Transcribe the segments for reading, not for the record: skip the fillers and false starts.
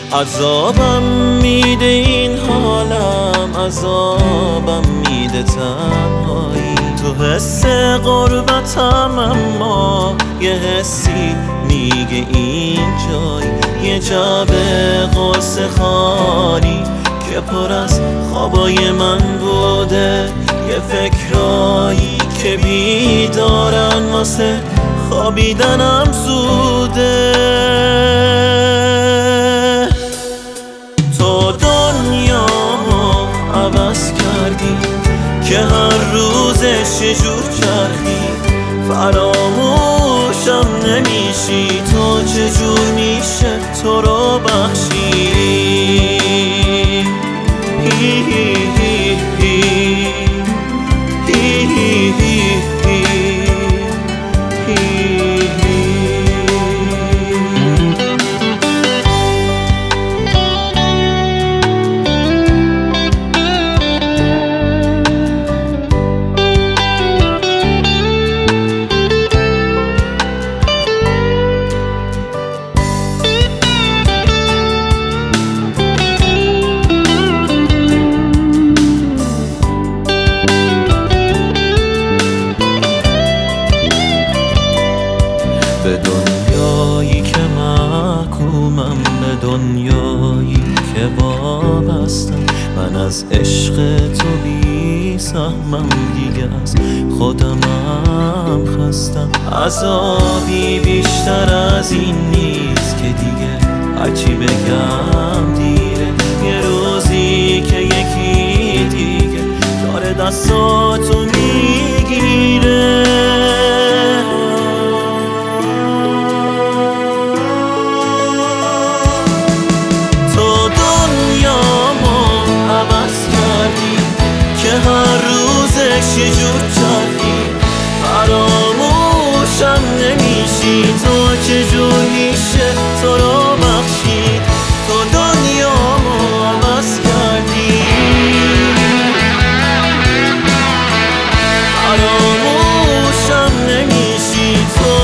عذابم میده این حالم، عذابم میده تنهایی. تو حس غربتم اما یه حسی میگه این جایی، یه جعبه قرص خالی که پر از خوابای من بوده، یه فکرایی که بیدارن واسه خوابیدنم زوده. تو دنیامو عوض کردی که هر روزش یه جور چرخی، فراموشم نمیشی. تو چجور میشه تو رو بخشی؟ به دنیایی که محکومم، به دنیایی که وابستم، من از عشق تو بی سهمم، دیگه از خودمم خستم. عذابی بیشتر از این نیست که دیگه هرچی بگم دیره. یه روزی که یکی دیگه داره دستاتو میگیره. هر روزش یه جور چرخی، فراموشم نمیشی. تو چجور میشه تو رو بخشی؟ تو دنیامو عوض کردی، فراموشم نمیشی تو.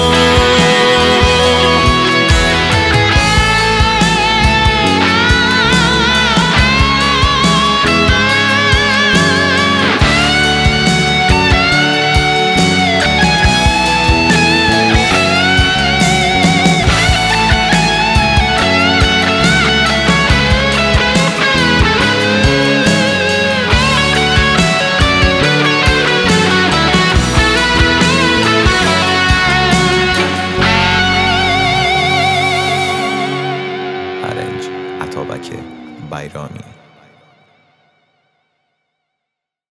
اتابک بیرامی.